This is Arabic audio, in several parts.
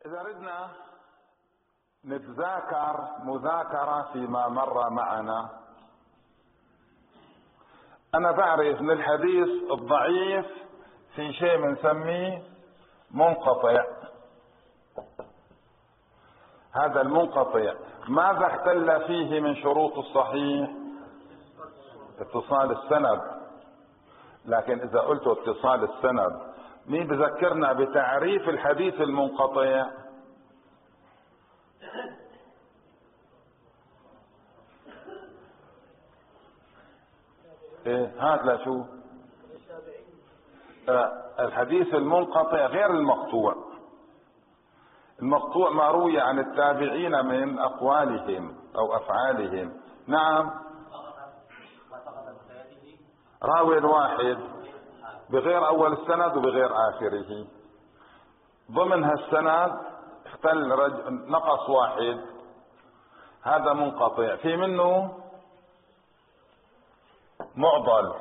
إذا ردنا نتذاكر مذاكرة فيما مر معنا، أنا بعرف من الحديث الضعيف في شيء بنسميه منقطع. هذا المنقطع ماذا اختل فيه من شروط الصحيح؟ اتصال السند. لكن إذا قلت اتصال السند، مين بذكرنا بتعريف الحديث المنقطع؟ ايه هات لا شو الحديث المنقطع غير المقطوع. المقطوع ما روي عن التابعين من اقوالهم او افعالهم. نعم، راوي واحد بغير اول السند وبغير اخره، ضمن هالسند اختل نقص واحد، هذا منقطع. في منه معضل،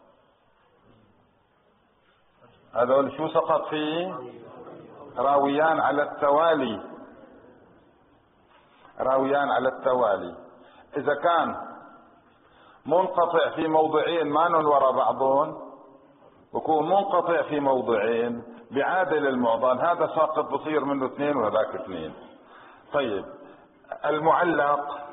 هذول شو سقط فيه؟ راويان على التوالي، راويان على التوالي. اذا كان منقطع في موضعين ما وراء بعضهم، بكون منقطع في موضعين بعادل المعضل، هذا ساقط بصير منه اثنين وهذاك اثنين. طيب المعلق،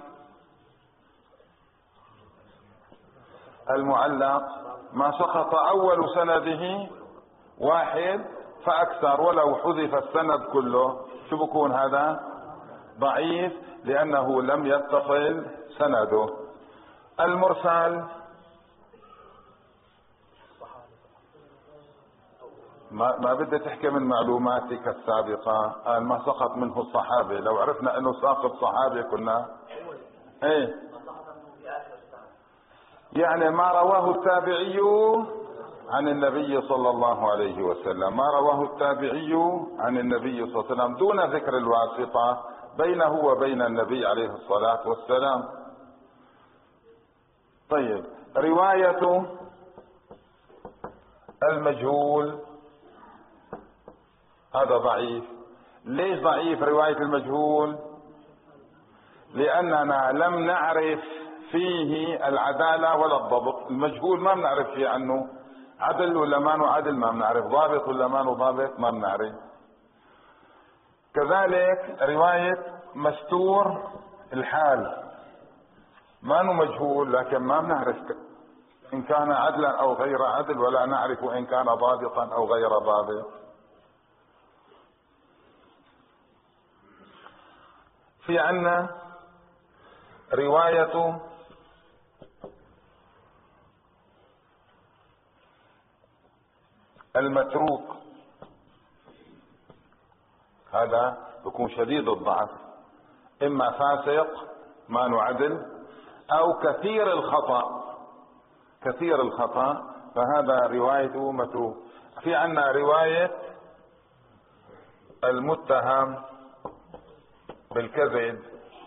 المعلق ما سقط اول سنده واحد فاكثر ولو حذف السند كله، شو بكون هذا؟ ضعيف، لانه لم يتصل سنده. المرسل ما بدي تحكي من معلوماتك السابقة، قال ما سقط منه الصحابة. لو عرفنا انه ساقط صحابة كنا ايه، يعني ما رواه التابعي عن النبي صلى الله عليه وسلم، ما رواه التابعي عن النبي صلى الله عليه وسلم دون ذكر الواسطة بينه وبين النبي عليه الصلاة والسلام. طيب رواية المجهول هذا ضعيف. ليش ضعيف رواية المجهول؟ لأننا لم نعرف فيه العدالة ولا الضبط. المجهول ما بنعرف فيه عنه عدل ولا ما عدل، ما بنعرف ضابط ولا ما ضابط، ما بنعرف. كذلك رواية مستور الحال ما مجهول، لكن ما بنعرف إن كان عدلا أو غير عدل، ولا نعرف إن كان ضابطا أو غير ضابط. في عنا رواية المتروك، هذا يكون شديد الضعف، اما فاسق ما عدل او كثير الخطأ، كثير الخطأ، فهذا روايته متروك. في عنا رواية المتهم بالكذب،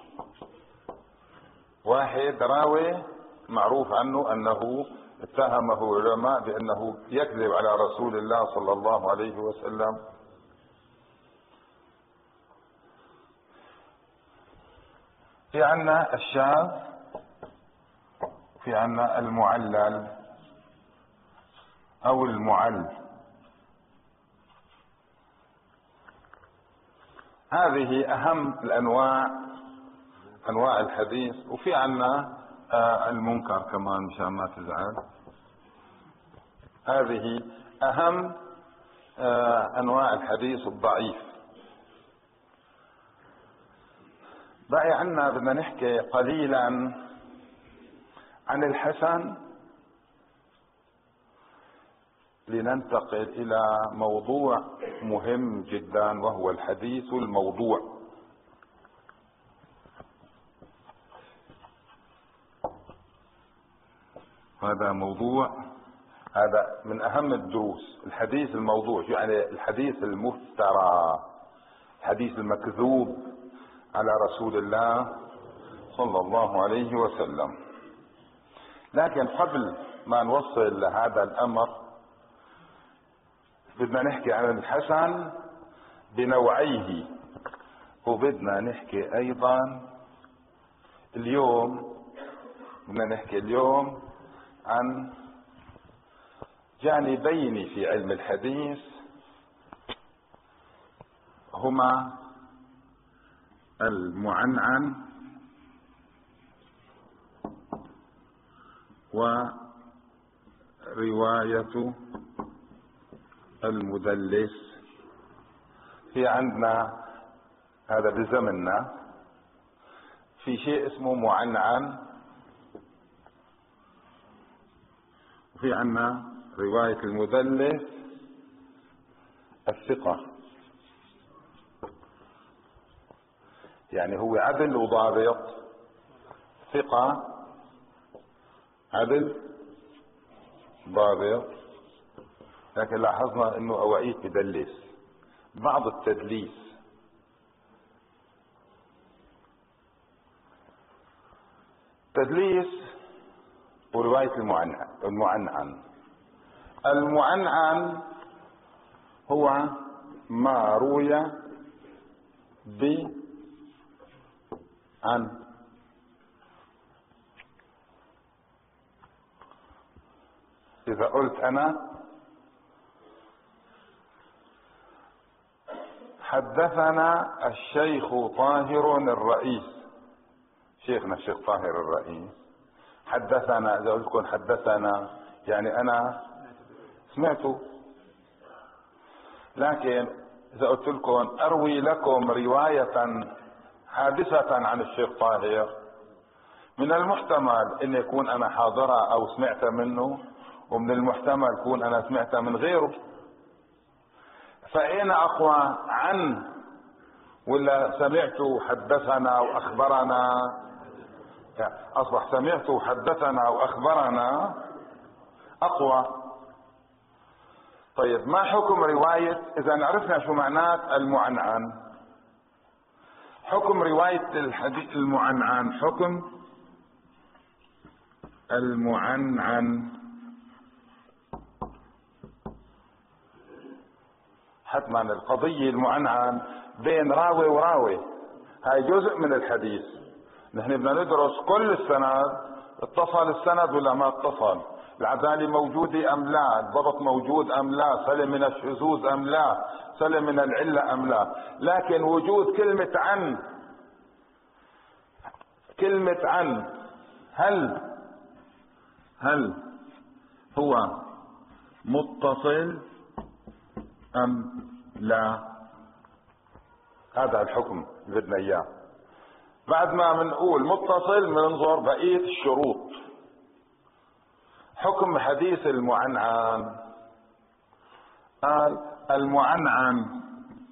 واحد راوي معروف عنه انه اتهمه علماء بانه يكذب على رسول الله صلى الله عليه وسلم. في عنا الشاذ، في عنا المعلل او المعل. هذه اهم الانواع، انواع الحديث. وفي عنا المنكر كمان مشان ما تزعل. هذه اهم انواع الحديث الضعيف. بقي عنا بدنا نحكي قليلا عن الحسن، لننتقل الى موضوع مهم جدا وهو الحديث الموضوع. هذا موضوع، هذا من اهم الدروس. الحديث الموضوع يعني الحديث المفترى، الحديث المكذوب على رسول الله صلى الله عليه وسلم. لكن قبل ما نوصل لهذا الامر بدنا نحكي عن الحسن بنوعيه. وبدنا نحكي ايضا اليوم عن جانبين في علم الحديث، هما المعنعن ورواية المدلس. في عندنا هذا بزمننا في شيء اسمه معنعن، وفي عندنا رواية المدلس الثقة، يعني هو عدل وضابط، ثقة عدل ضابط، لكن لاحظنا انه اوقات بدلس، بعض التدليس. تدليس ورواية المعنعن هو ما روي عن إذا قلت أنا حدثنا الشيخ طاهر الرئيس، شيخنا الشيخ طاهر الرئيس حدثنا، إذا قلت لكم حدثنا يعني أنا سمعته. لكن إذا قلت لكم أروي لكم رواية حادثة عن الشيخ طاهر، من المحتمل أن يكون أنا حاضرة أو سمعت منه، ومن المحتمل يكون أنا سمعت من غيره. فأين أقوى، عن ولا سمعت حدثنا وأخبرنا؟ يعني أصبح سمعت حدثنا وأخبرنا أقوى. طيب ما حكم رواية، إذا عرفنا شو معنات المعنعن، حكم رواية الحديث المعنعن، حكم المعنعن حتما القضية المعنعن بين راوي وراوي، هاي جزء من الحديث. نحن بدنا ندرس كل السند، اتصل السند ولا ما اتصل، العدالة موجودة ام لا، الضبط موجود ام لا، سلم من الشذوذ ام لا، سلم من العلة ام لا. لكن وجود كلمة عن هل هو متصل ام لا، هذا الحكم اللي بدنا اياه. بعد ما بنقول متصل بننظر بقية الشروط. حكم حديث المعنعن، قال المعنعن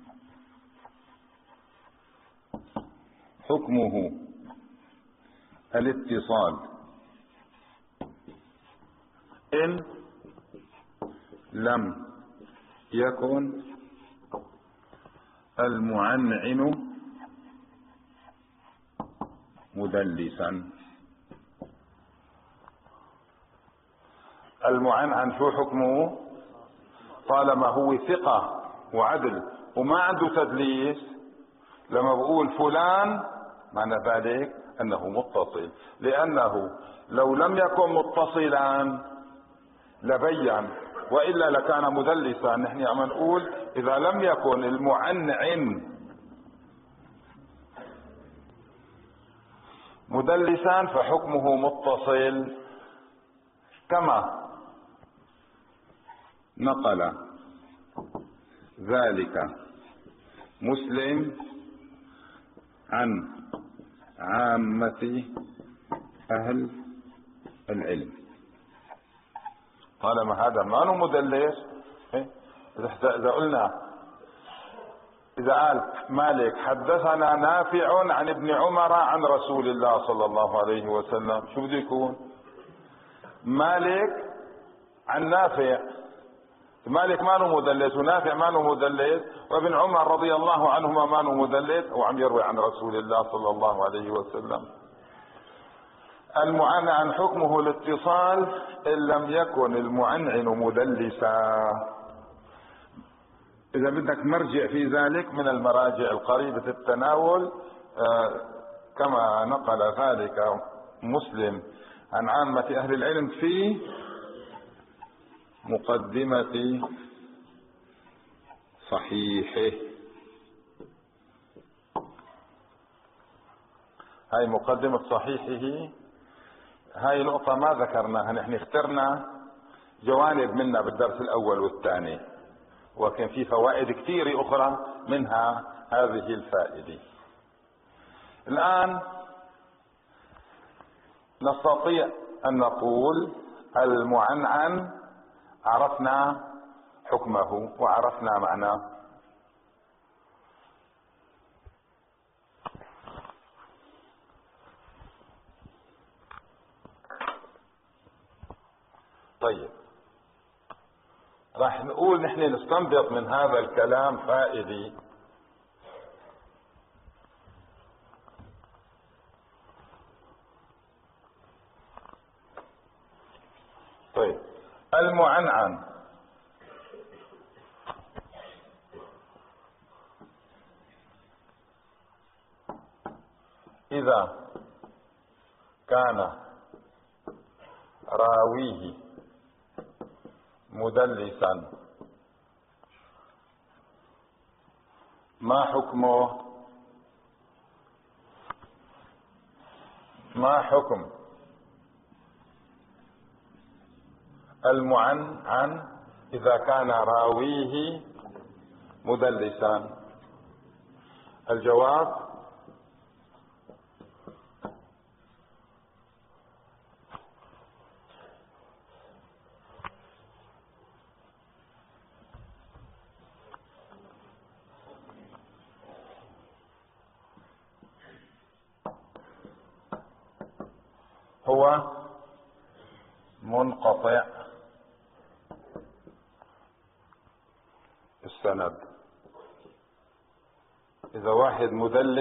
حكمه الاتصال إن لم يكن المعنعن مدلسا. المعنعن شو حكمه؟ طالما هو ثقة وعدل وما عنده تدليس، لما بقول فلان معنى ذلك انه متصل، لانه لو لم يكن متصلا لبين، والا لكان مدلسا. نحن عم نقول اذا لم يكن المعنعن مدلسا فحكمه متصل، كما نقل ذلك مسلم عن عامة أهل العلم. طالما هذا ما هو مدلس، إذا قلنا، إذا قال مالك حدثنا نافع عن ابن عمر عن رسول الله صلى الله عليه وسلم، شو بده يكون؟ مالك عن نافع، مالك ما هو مدلس ونافع ما هو مدلس وابن عمر رضي الله عنهما ما هو مدلس وعم يروي عن رسول الله صلى الله عليه وسلم. المعنعن حكمه الاتصال إن لم يكن المعنعن مدلسا. إذا بدك مرجع في ذلك من المراجع القريبة التناول، كما نقل ذلك مسلم عن عامة أهل العلم في مقدمة صحيحه. هاي مقدمة صحيحه، هاي نقطة ما ذكرناها، نحن اخترنا جوانب منها بالدرس الأول والثاني، وكان في فوائد كثيرة أخرى منها هذه الفائدة. الآن نستطيع أن نقول المعنعن عرفنا حكمه وعرفنا معناه. طيب، راح نقول نحن نستنبط من هذا الكلام فائدة. طيب، المعنعن إذا كان راويه مدلسا ما حكمه؟ ما حكم المعنعن إذا كان راويه مدلسا؟ الجواب هو منقطع السند. إذا واحد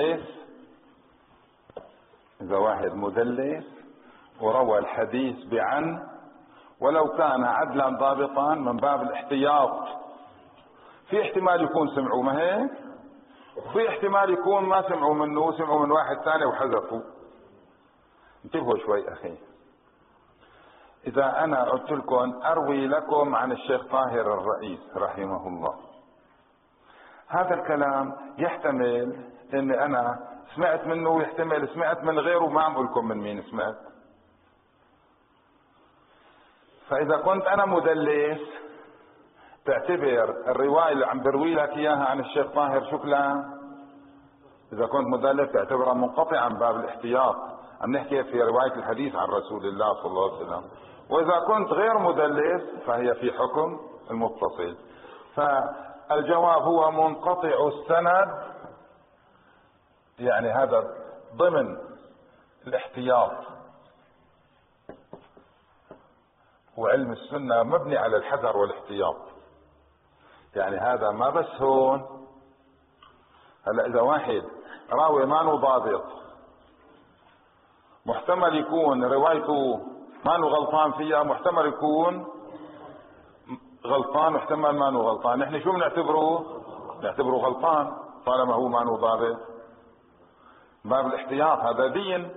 مدلس وروى الحديث بعن، ولو كان عدلا ضابطا من باب الاحتياط، في احتمال يكون سمعوا ما هيك، وفي احتمال يكون ما سمعوا منه، سمعوا من واحد ثاني وحذفوا. انتبهوا شوي أخي، إذا أنا قلت لكم أروي لكم عن الشيخ طاهر الرئيس رحمه الله، هذا الكلام يحتمل إني أنا سمعت منه، ويحتمل سمعت من غيره، ما عم أقول لكم من مين سمعت. فإذا كنت أنا مدلس، تعتبر الرواية اللي عم بروي لك إياها عن الشيخ طاهر شكلها، إذا كنت مدلس تعتبرها منقطعا باب الاحتياط، عم نحكي في رواية الحديث عن رسول الله صلى الله عليه وسلم. وإذا كنت غير مدلس فهي في حكم المتصل. فالجواب هو منقطع السند، يعني هذا ضمن الاحتياط، وعلم السنة مبني على الحذر والاحتياط. يعني هذا ما بس هون. هلا إذا واحد راوي ما له ضابط، محتمل يكون روايته ما له غلطان فيها، محتمل يكون غلطان، محتمل ما له غلطان. نحن شو بنعتبره؟ نعتبره غلطان طالما هو ما له ضابط. باب الاحتياط هذا دين.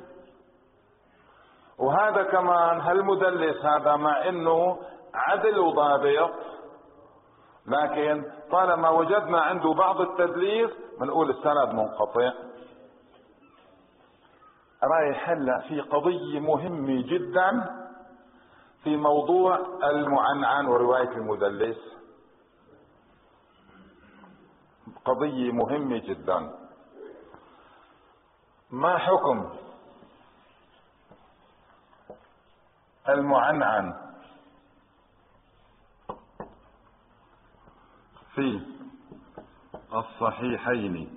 وهذا كمان هالمدلس هذا مع انه عدل وضابط، لكن طالما وجدنا عنده بعض التدليس بنقول السند منقطع. رايح هلا في قضية مهمة جدا في موضوع المعنعن ورواية المدلس، قضية مهمة جدا. ما حكم المعنعن في الصحيحين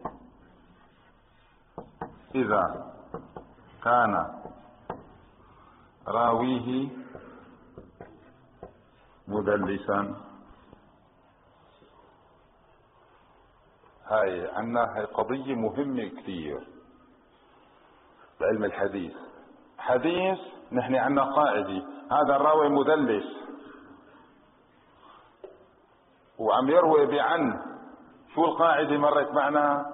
إذا كان راويه مدلسا؟ هاي قضية مهمة كثير بعلم الحديث. حديث نحن عنا قاعدة، هذا الراوي مدلس وعم يروي بعن شو القاعدة مرت معنا؟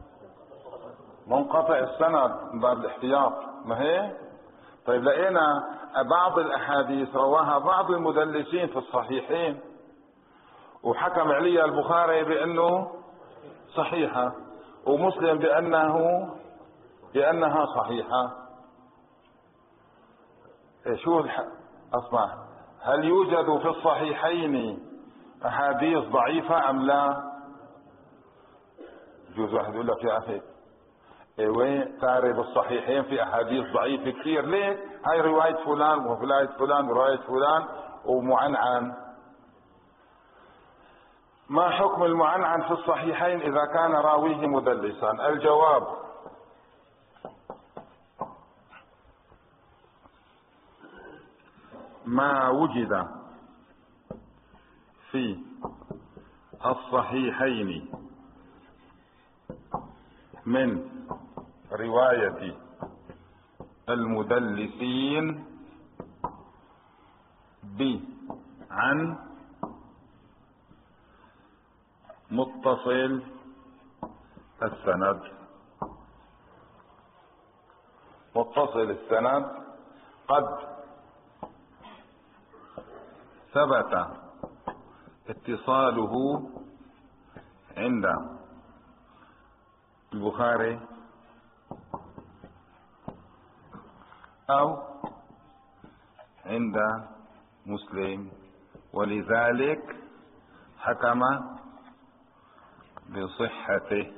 منقطع السند من باب الاحتياط، ما هي؟ طيب لقينا بعض الأحاديث رواها بعض المدلسين في الصحيحين وحكم عليها البخاري بأنه صحيحة ومسلم بأنها صحيحة. شو أسمع، هل يوجد في الصحيحين أحاديث ضعيفة أم لا؟ يجوز واحد يقول لك يا أخي وين تعرف الصحيحين في أحاديث ضعيفة كثير، ليه؟ هاي رواية فلان ورواية فلان ورواية فلان ومعنعن. ما حكم المعنعن في الصحيحين إذا كان راويه مدلسا؟ الجواب: ما وجد في الصحيحين من رواية المدلسين عن متصل السند. متصل السند قد ثبت اتصاله عند البخاري أو عند مسلم، ولذلك حكم بصحته.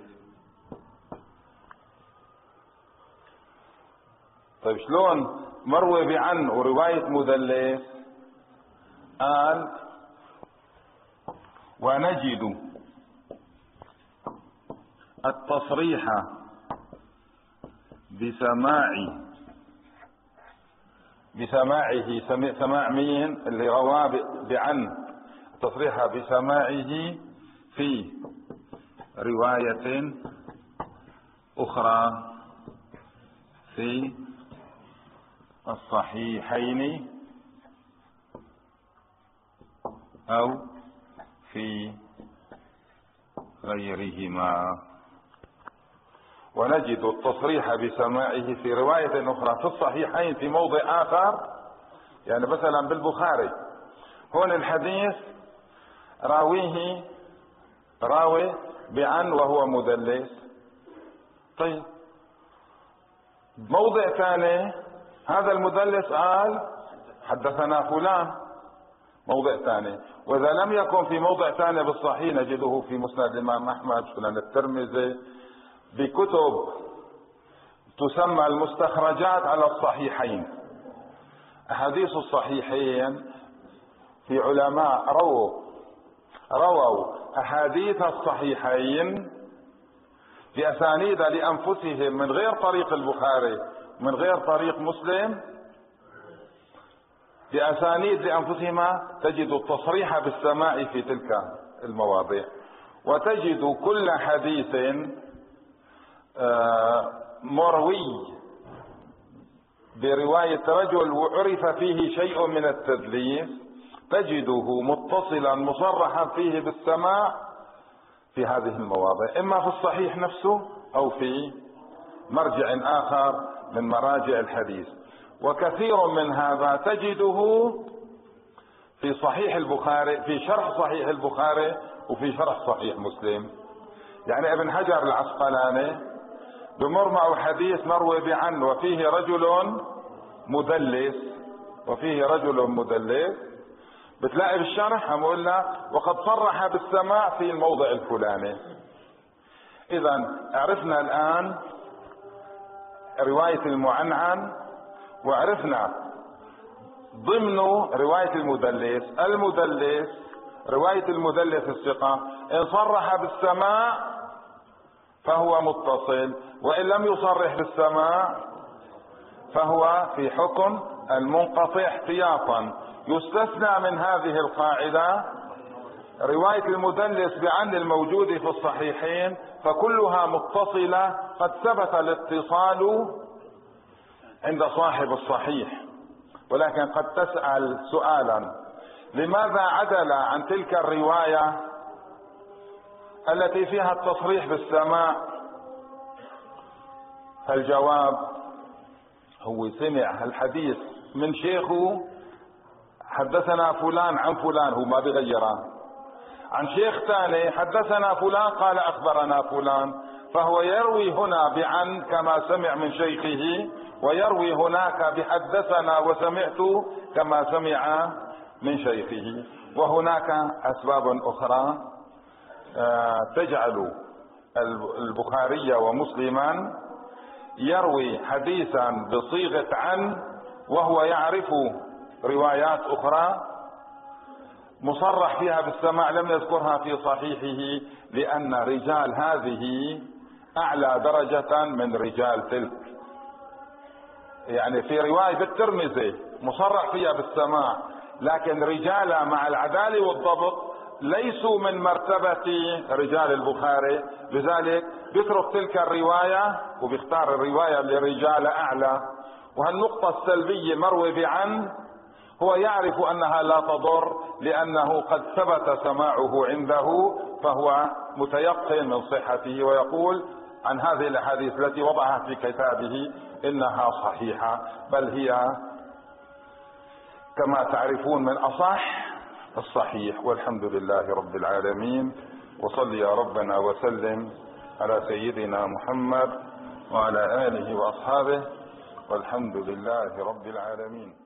طيب شلون مروي بعن ورواية مدلس؟ قال: ونجد التصريح بسماعه سماع مين اللي رواه بعن؟ التصريح بسماعه في رواية أخرى في الصحيحين أو في غيرهما. ونجد التصريح بسماعه في رواية أخرى في الصحيحين في موضع آخر، يعني مثلا بالبخاري هون الحديث راويه راوي بعن وهو مدلس. طيب موضع ثاني هذا المدلس قال حدثنا فلان، موضع ثاني. واذا لم يكن في موضع ثاني بالصحيح نجده في مسند الامام احمد، سنن الترمذي، بكتب تسمى المستخرجات على الصحيحين. احاديث الصحيحين في علماء رووا احاديث الصحيحين باسانيد لانفسهم من غير طريق البخاري من غير طريق مسلم، باسانيد لانفسهما. تجد التصريح بالسماع في تلك المواضيع، وتجد كل حديث مروي برواية رجل وعرف فيه شيء من التدليس تجده متصلا مصرحا فيه بالسماع في هذه المواضع، اما في الصحيح نفسه او في مرجع اخر من مراجع الحديث. وكثير من هذا تجده في صحيح البخاري، في شرح صحيح البخاري وفي شرح صحيح مسلم. يعني ابن حجر العسقلاني بمر معه حديث مروي بعن وفيه رجل مدلس، بتلاقي بالشرح عم يقول لك وقد صرح بالسماع في الموضع الفلاني. اذا عرفنا الان رواية المعنعن، وعرفنا ضمن رواية المدلس رواية المدلس الثقة ان صرح بالسماع فهو متصل، وان لم يصرح بالسماع فهو في حكم المنقطع احتياطا. يستثنى من هذه القاعدة رواية المدلس بعن الموجود في الصحيحين، فكلها متصلة قد ثبت الاتصال عند صاحب الصحيح. ولكن قد تسأل سؤالا: لماذا عدل عن تلك الرواية التي فيها التصريح بالسماع، الجواب هو سمع الحديث من شيخه، حدثنا فلان عن فلان، هو ما بغيره، عن شيخ ثاني حدثنا فلان قال أخبرنا فلان، فهو يروي هنا بعن كما سمع من شيخه، ويروي هناك بحدثنا وسمعت كما سمع من شيخه. وهناك أسباب أخرى تجعل البخاري ومسلما يروي حديثا بصيغة عن وهو يعرف روايات أخرى مصرح فيها بالسماع لم يذكرها في صحيحه، لأن رجال هذه أعلى درجة من رجال تلك. يعني في رواية الترمذي مصرح فيها بالسماع، لكن رجال مع العدالة والضبط ليسوا من مرتبة رجال البخاري، لذلك بيترك تلك الرواية وبيختار الرواية لرجال أعلى. وهالنقطة السلبية مروي بعن هو يعرف أنها لا تضر، لأنه قد ثبت سماعه عنده، فهو متيقن من صحته، ويقول عن هذه الأحاديث التي وضعها في كتابه إنها صحيحة، بل هي كما تعرفون من أصح الصحيح. والحمد لله رب العالمين، وصل يا ربنا وسلم على سيدنا محمد وعلى آله وأصحابه، والحمد لله رب العالمين.